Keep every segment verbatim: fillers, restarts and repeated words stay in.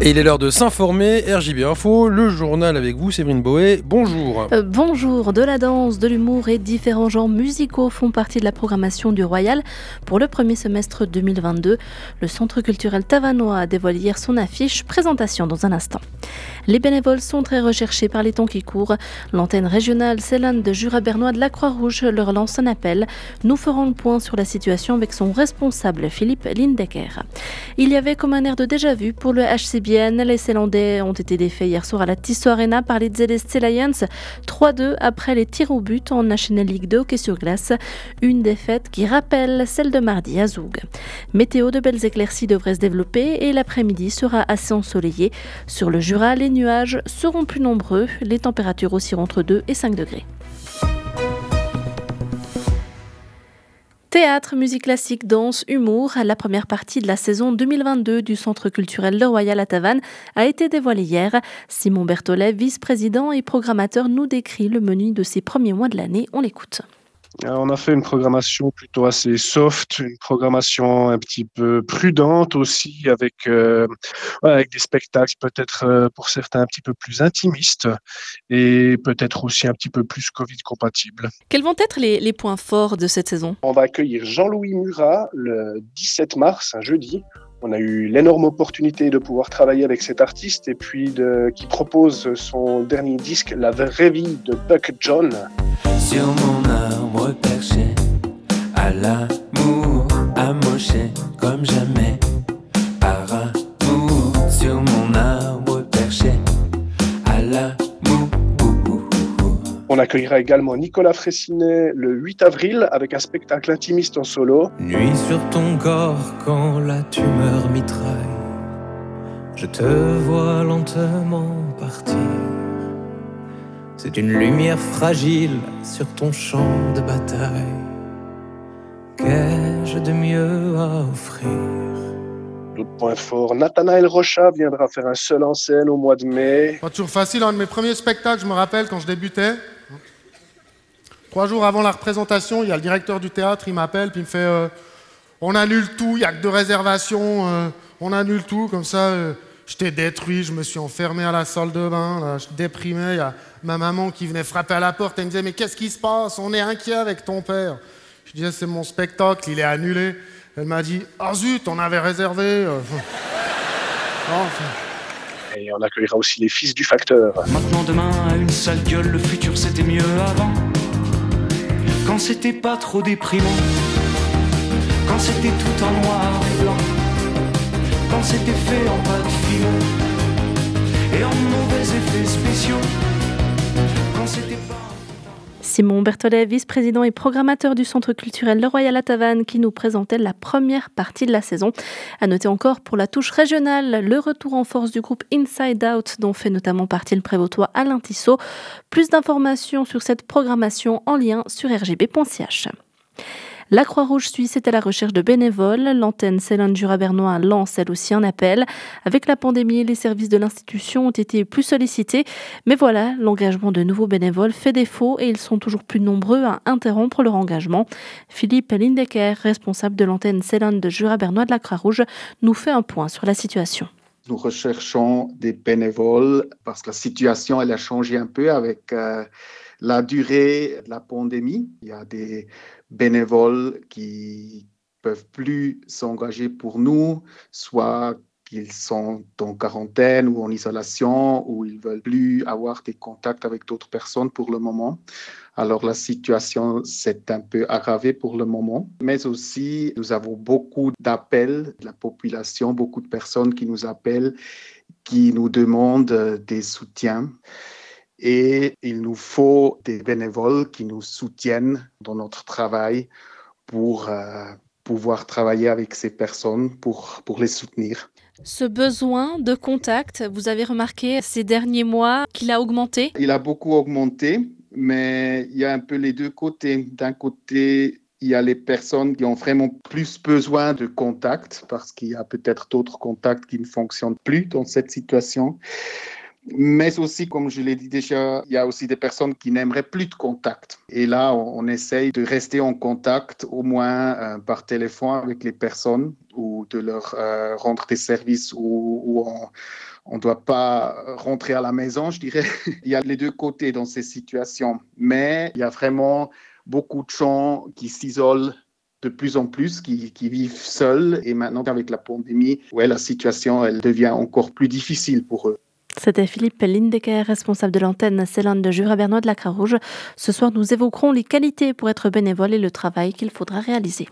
Et il est l'heure de s'informer. R J B Info, le journal avec vous, Séverine Boé. Bonjour. Euh, bonjour. De la danse, de l'humour et différents genres musicaux font partie de la programmation du Royal pour le premier semestre deux mille vingt-deux. Le Centre culturel Tavanois a dévoilé hier son affiche. Présentation dans un instant. Les bénévoles sont très recherchés par les temps qui courent. L'antenne régionale Célane de Jura bernois de la Croix-Rouge leur lance un appel. Nous ferons le point sur la situation avec son responsable Philippe Lindecker. Il y avait comme un air de déjà-vu pour le H C B. Les Célandais ont été défaits hier soir à la Tissot Arena par les Z S C Lions trois deux après les tirs au but en National League de hockey sur glace. Une défaite qui rappelle celle de mardi à Zoug. Météo, de belles éclaircies devraient se développer et l'après-midi sera assez ensoleillé. Sur le Jura, les nuages seront plus nombreux. Les températures oscilleront entre deux et cinq degrés. Théâtre, musique classique, danse, humour, la première partie de la saison deux mille vingt-deux du Centre culturel Le Royal à Tavannes a été dévoilée hier. Simon Berthollet, vice-président et programmateur, nous décrit le menu de ces premiers mois de l'année. On l'écoute. On a fait une programmation plutôt assez soft, une programmation un petit peu prudente aussi, avec, euh, avec des spectacles peut-être euh, pour certains un petit peu plus intimistes et peut-être aussi un petit peu plus Covid compatibles. Quels vont être les, les points forts de cette saison ? On va accueillir Jean-Louis Murat le dix-sept mars, un jeudi. On a eu l'énorme opportunité de pouvoir travailler avec cet artiste et puis de, qui propose son dernier disque, La vraie vie de Buck John. Sur mon arbre perché, à l'amour, amoché comme jamais, par amour. Sur mon arbre perché, à l'amour. On accueillera également Nicolas Fraissinet le huit avril avec un spectacle intimiste en solo. Nuit sur ton corps quand la tumeur mitraille, je te vois lentement partir. C'est une lumière fragile sur ton champ de bataille. Qu'ai-je de mieux à offrir ? L'autre point fort, Nathanaël Rocha viendra faire un seul en scène au mois de mai. Pas toujours facile, un de mes premiers spectacles, je me rappelle quand je débutais. Trois jours avant la représentation, il y a le directeur du théâtre, il m'appelle, puis il me fait euh, « On annule tout, il n'y a que deux réservations, euh, on annule tout, comme ça, euh, j'étais détruit, je me suis enfermé à la salle de bain, là, je déprimais, il y a ma maman qui venait frapper à la porte, elle me disait « Mais qu'est-ce qui se passe? On est inquiet avec ton père. » Je disais « C'est mon spectacle, il est annulé. » Elle m'a dit « Ah zut, on avait réservé. euh. » Et on accueillera aussi les Fils du Facteur. Maintenant demain a une sale gueule, le futur c'était mieux avant. Quand c'était pas trop déprimant, quand c'était tout en noir et blanc, quand c'était fait en pâte fine et en mauvais effets spéciaux, quand c'était pas... Simon Berthollet, vice-président et programmateur du Centre culturel Le Royal à Tavannes, qui nous présentait la première partie de la saison. À noter encore pour la touche régionale, le retour en force du groupe Inside Out, dont fait notamment partie le prévôtois Alain Tissot. Plus d'informations sur cette programmation en lien sur r g b point c h. La Croix-Rouge suisse est à la recherche de bénévoles. L'antenne Célane Jura bernois lance elle aussi un appel. Avec la pandémie, les services de l'institution ont été plus sollicités. Mais voilà, l'engagement de nouveaux bénévoles fait défaut et ils sont toujours plus nombreux à interrompre leur engagement. Philippe Lindecker, responsable de l'antenne Célane de Jura bernois de la Croix-Rouge, nous fait un point sur la situation. Nous recherchons des bénévoles parce que la situation elle a changé un peu avec euh, la durée de la pandémie. Il y a des bénévoles qui peuvent plus s'engager pour nous, soit qu'ils sont en quarantaine ou en isolation, ou ils veulent plus avoir des contacts avec d'autres personnes pour le moment. Alors la situation s'est un peu aggravée pour le moment, mais aussi nous avons beaucoup d'appels de la population, beaucoup de personnes qui nous appellent, qui nous demandent des soutiens. Et il nous faut des bénévoles qui nous soutiennent dans notre travail pour euh, pouvoir travailler avec ces personnes, pour, pour les soutenir. Ce besoin de contact, vous avez remarqué ces derniers mois qu'il a augmenté ? Il a beaucoup augmenté, mais il y a un peu les deux côtés. D'un côté, il y a les personnes qui ont vraiment plus besoin de contact parce qu'il y a peut-être d'autres contacts qui ne fonctionnent plus dans cette situation. Mais aussi, comme je l'ai dit déjà, il y a aussi des personnes qui n'aimeraient plus de contact. Et là, on, on essaye de rester en contact, au moins euh, par téléphone avec les personnes, ou de leur euh, rendre des services où, où on ne doit pas rentrer à la maison, je dirais. Il y a les deux côtés dans ces situations. Mais il y a vraiment beaucoup de gens qui s'isolent de plus en plus, qui, qui vivent seuls. Et maintenant, avec la pandémie, ouais, la situation elle devient encore plus difficile pour eux. C'était Philippe Lindecker, responsable de l'antenne Célane de Jura-Bernois de la Croix-Rouge. Ce soir, nous évoquerons les qualités pour être bénévole et le travail qu'il faudra réaliser.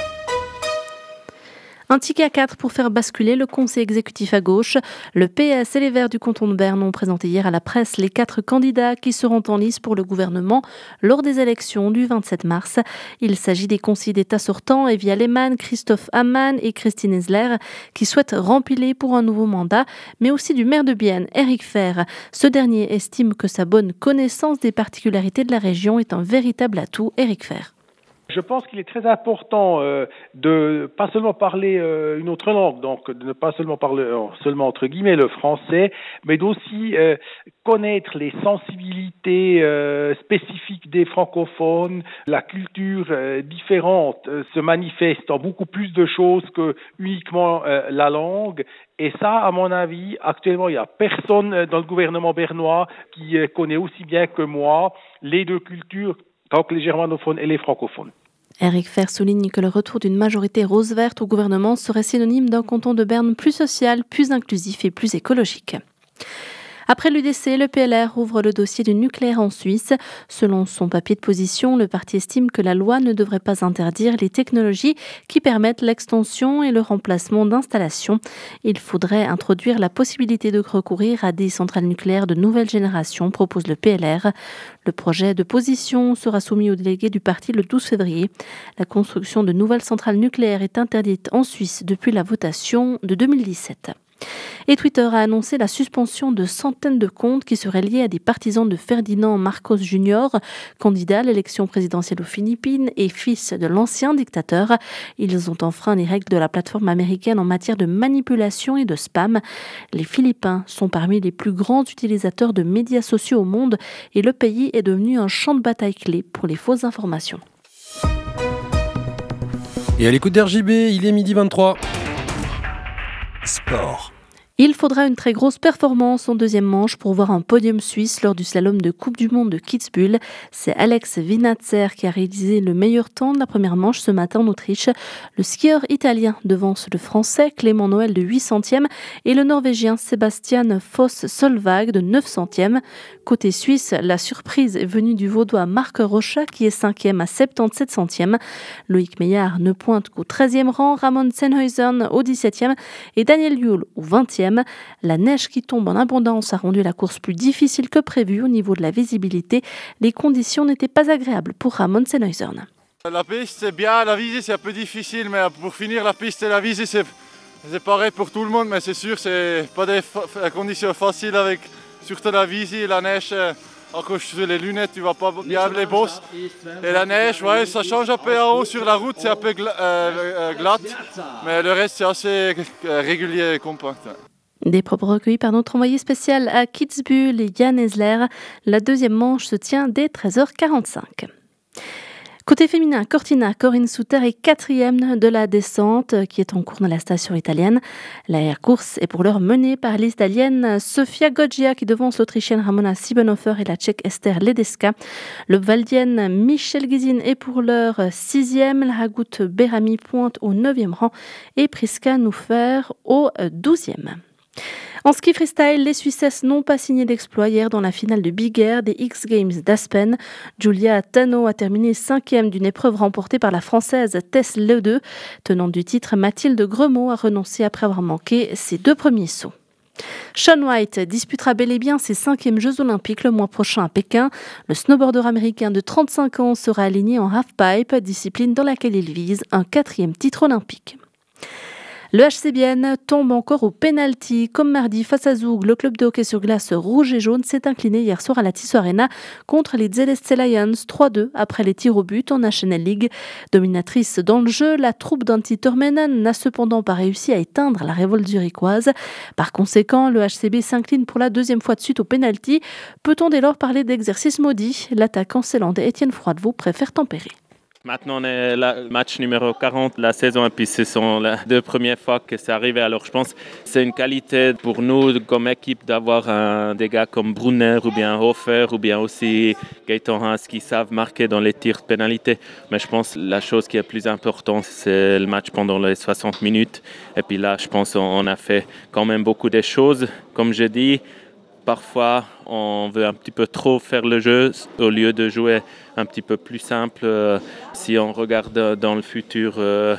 Un ticket à quatre pour faire basculer le conseil exécutif à gauche. Le P S et les Verts du canton de Berne ont présenté hier à la presse les quatre candidats qui seront en lice pour le gouvernement lors des élections du vingt-sept mars. Il s'agit des conseillers d'État sortants Evia Lehmann, Christophe Hammann et Christine Esler qui souhaitent rempiler pour un nouveau mandat, mais aussi du maire de Bienne, Eric Fer. Ce dernier estime que sa bonne connaissance des particularités de la région est un véritable atout. Eric Fer. Je pense qu'il est très important euh, de pas seulement parler euh, une autre langue, donc de ne pas seulement parler euh, seulement entre guillemets le français, mais d'aussi euh, connaître les sensibilités euh, spécifiques des francophones. La culture euh, différente euh, se manifeste en beaucoup plus de choses que uniquement euh, la langue. Et ça, à mon avis, actuellement, il n'y a personne dans le gouvernement bernois qui euh, connaît aussi bien que moi les deux cultures, donc les germanophones et les francophones. Eric Fer souligne que le retour d'une majorité rose-verte au gouvernement serait synonyme d'un canton de Berne plus social, plus inclusif et plus écologique. Après l'U D C, le P L R ouvre le dossier du nucléaire en Suisse. Selon son papier de position, le parti estime que la loi ne devrait pas interdire les technologies qui permettent l'extension et le remplacement d'installations. Il faudrait introduire la possibilité de recourir à des centrales nucléaires de nouvelle génération, propose le P L R. Le projet de position sera soumis aux délégués du parti le douze février. La construction de nouvelles centrales nucléaires est interdite en Suisse depuis la votation de deux mille dix-sept. Et Twitter a annoncé la suspension de centaines de comptes qui seraient liés à des partisans de Ferdinand Marcos junior, candidat à l'élection présidentielle aux Philippines et fils de l'ancien dictateur. Ils ont enfreint les règles de la plateforme américaine en matière de manipulation et de spam. Les Philippins sont parmi les plus grands utilisateurs de médias sociaux au monde et le pays est devenu un champ de bataille clé pour les fausses informations. Et à l'écoute d'R J B, il est midi vingt-trois. Sport. Il faudra une très grosse performance en deuxième manche pour voir un podium suisse lors du slalom de Coupe du Monde de Kitzbühel. C'est Alex Vinatzer qui a réalisé le meilleur temps de la première manche ce matin en Autriche. Le skieur italien devance le français Clément Noël de huit centièmes et le norvégien Sébastien Foss-Solvag de neuf centièmes. Côté suisse, la surprise est venue du vaudois Marc Rocha qui est cinquième à soixante-dix-sept centièmes. Loïc Meillard ne pointe qu'au treizième rang, Ramon Sennhuysen au dix-septième et Daniel Yule au vingtième. La neige qui tombe en abondance a rendu la course plus difficile que prévu au niveau de la visibilité. Les conditions n'étaient pas agréables pour Ramon Sennhuysen. La piste c'est bien, la visée c'est un peu difficile, mais pour finir la piste et la visée c'est, c'est pareil pour tout le monde, mais c'est sûr c'est pas des fa- conditions faciles avec surtout la visée et la neige. Encore sur les lunettes, tu vois pas bien les bosses. Et la neige, ouais, ça change un peu en haut sur la route, c'est un peu gla- euh, glatte, mais le reste c'est assez régulier et compact. Des propos recueillis par notre envoyé spécial à Kitzbühel et Jan Esler. La deuxième manche se tient dès treize heures quarante-cinq. Côté féminin, Cortina Corinne Suter est quatrième de la descente qui est en cours dans la station italienne. La course est pour l'heure menée par l'Italienne Sofia Goggia qui devance l'Autrichienne Ramona Siebenhofer et la Tchèque Esther Ledeska. L'Obvaldienne Michel Guizine est pour l'heure sixième. La Hagout Berami pointe au neuvième rang et Priska Noufer au douzième. En ski freestyle, les Suissesses n'ont pas signé d'exploit hier dans la finale de Big Air des X Games d'Aspen. Julia Tano a terminé cinquième d'une épreuve remportée par la Française Tess Ledeux. Tenante du titre, Mathilde Gremaud a renoncé après avoir manqué ses deux premiers sauts. Shaun White disputera bel et bien ses cinquièmes Jeux Olympiques le mois prochain à Pékin. Le snowboarder américain de trente-cinq ans sera aligné en halfpipe, discipline dans laquelle il vise un quatrième titre olympique. Le H C Bienne tombe encore au pénalty. Comme mardi face à Zoug, le club de hockey sur glace rouge et jaune s'est incliné hier soir à la Tissot Arena contre les Zeleste Lions trois deux après les tirs au but en H N L League. Dominatrice dans le jeu, la troupe d'Antti Turmenen n'a cependant pas réussi à éteindre la révolte zurichoise. Par conséquent, le H C B s'incline pour la deuxième fois de suite au pénalty. Peut-on dès lors parler d'exercice maudit ? L'attaquant zélandais Étienne Froidevaux préfère tempérer. Maintenant, on est le match numéro quarante de la saison et puis ce sont les deux premières fois que c'est arrivé. Alors je pense que c'est une qualité pour nous comme équipe d'avoir un, des gars comme Brunner ou bien Hofer ou bien aussi Gaëtan Haas qui savent marquer dans les tirs de pénalité. Mais je pense que la chose qui est plus importante, c'est le match pendant les soixante minutes. Et puis là, je pense qu'on a fait quand même beaucoup de choses. Comme je dis, parfois, on veut un petit peu trop faire le jeu au lieu de jouer un petit peu plus simple. Si on regarde dans le futur,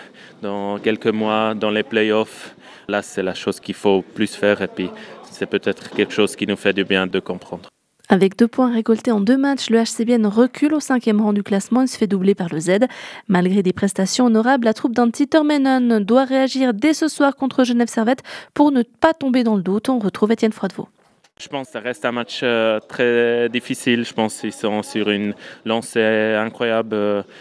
dans quelques mois, dans les playoffs, là, c'est la chose qu'il faut plus faire. Et puis, c'est peut-être quelque chose qui nous fait du bien de comprendre. Avec deux points récoltés en deux matchs, le H C Bienne recule au cinquième rang du classement et se fait doubler par le Z. Malgré des prestations honorables, la troupe d'Antti Turmenen doit réagir dès ce soir contre Genève Servette pour ne pas tomber dans le doute. On retrouve Étienne Froidevaux. Je pense que ça reste un match euh, très difficile. Je pense qu'ils sont sur une lancée incroyable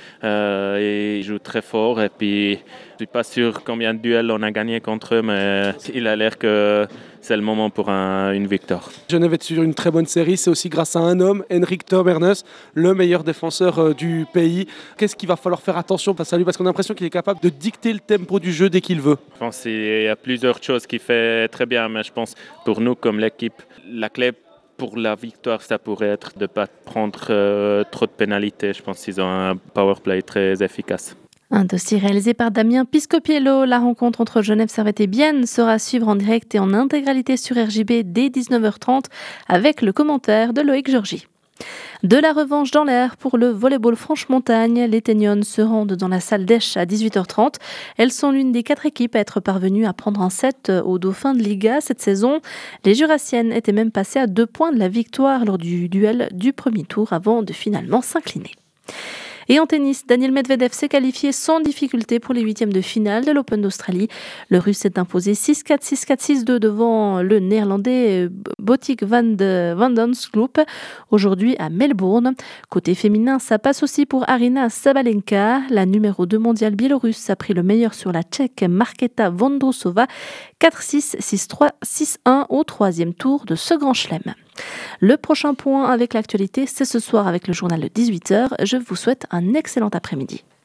euh, et ils jouent très fort. Et puis, je ne suis pas sûr combien de duels on a gagné contre eux, mais il a l'air que c'est le moment pour un, une victoire. Genève est sur une très bonne série. C'est aussi grâce à un homme, Henrik Turmenen, le meilleur défenseur euh, du pays. Qu'est-ce qu'il va falloir faire attention face à lui ? Parce qu'on a l'impression qu'il est capable de dicter le tempo du jeu dès qu'il veut. Je pense qu'il y a plusieurs choses qu'il fait très bien, mais je pense pour nous comme l'équipe, la clé pour la victoire, ça pourrait être de ne pas prendre euh, trop de pénalités. Je pense qu'ils ont un power play très efficace. Un dossier réalisé par Damien Piscopiello. La rencontre entre Genève Servette et Bienne sera à suivre en direct et en intégralité sur R J B dès dix-neuf heures trente avec le commentaire de Loïc Georgie. De la revanche dans l'air pour le volleyball Franche-Montagne. Les Teignonnes se rendent dans la salle d'Esch à dix-huit heures trente. Elles sont l'une des quatre équipes à être parvenues à prendre un set au Dauphin de Liga cette saison. Les Jurassiennes étaient même passées à deux points de la victoire lors du duel du premier tour avant de finalement s'incliner. Et en tennis, Daniil Medvedev s'est qualifié sans difficulté pour les huitièmes de finale de l'Open d'Australie. Le Russe s'est imposé six quatre, six quatre, six deux devant le Néerlandais Botic van de Vandensloop, aujourd'hui à Melbourne. Côté féminin, ça passe aussi pour Arina Sabalenka. La numéro deux mondiale biélorusse a pris le meilleur sur la Tchèque Markéta Vondrousova, quatre six, six trois, six un au troisième tour de ce grand chelem. Le prochain point avec l'actualité, c'est ce soir avec le journal de dix-huit heures. Je vous souhaite un excellent après-midi.